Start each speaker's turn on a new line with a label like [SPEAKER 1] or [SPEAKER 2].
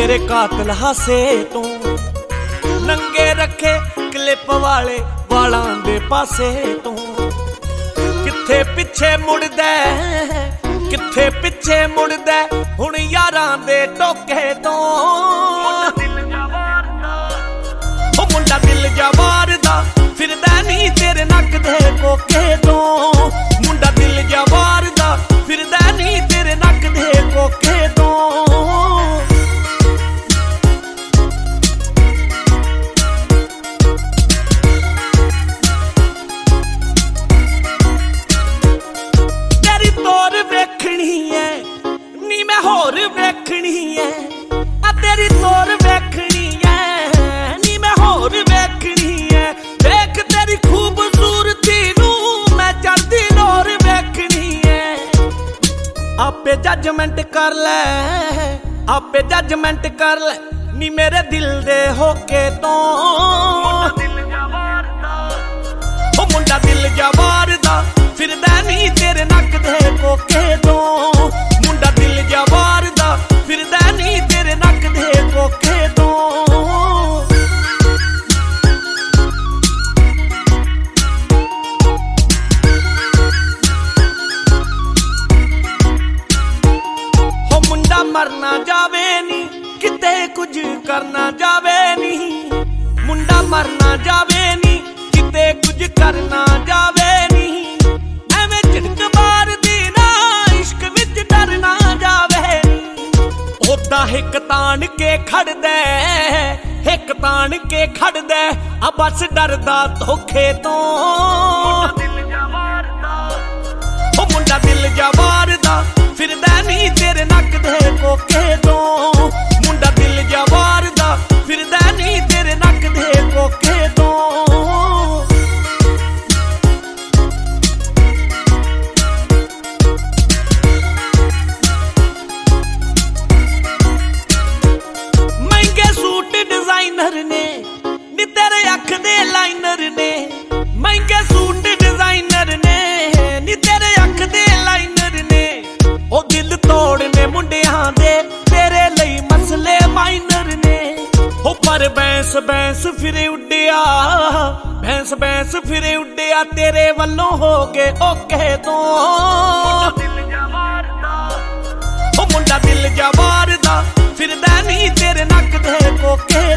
[SPEAKER 1] तेरे कातिल हासे तो नंगे रखे क्लिप वाले वालां दे पासे तो किथे पिछे मुड़दा किथे पिछे मुड़दा हुण यारां दे टोके तो मुंडा दिल जवार दा फिरदा नी तेरे नक दे कोके तो मुंडा दिल जवार दा फिरदा नी तेरे नक दे कोके तो तेरी तोर वेखनी है नी मैं होर वेखनी है आ तेरी तोर वेखनी है नी मैं होर वेखनी है देख तेरी खूबसूरती नू मैं चढ़दी लोर वेखनी है आपे जजमेंट कर ले आपे जजमेंट कर ले नी मेरे दिल दे होके तो मुंडा दिल जवार दा फिरदा नी तेरे नक दे कोके तो मुंडा दिल जवार दा फिरदा नी तेरे नक दे कोके तो हो मुंडा मरना जावे नी किते कुछ करना जावे नी मुंडा मरना जावे नी किते कुछ करना जावे नी एवें झिड़क मारदी ना इश्क विच डरना जावे नी ओदा हिक तान के खड़दा हिक तान के खड़दा आ बस डरदा धोखे तो ओ मुंडा दिल जवार दा फिरदा नी तेरे नक दे कोके तो मुंडा दिल जवार दा फिरदा नी तेरे नक दे कोके तो महंगे सूट डिजाइनर ने नी तेरे अख दे लाइनर ने महंगे सूट डिजाइनर ने नी तेरे अख दे लाइनर ने ओ दिल तोड़ने मुंडियां दे तेरे लई मसले माइनर ने हो पर बैंस बैंस फिरे उड्डिया बैंस बैंस फिरे उड्डिया तेरे वल्लों हो गए ओके तो ओ मुंडा दिल जवार दा फिरदा नी तेरे नक दे कोके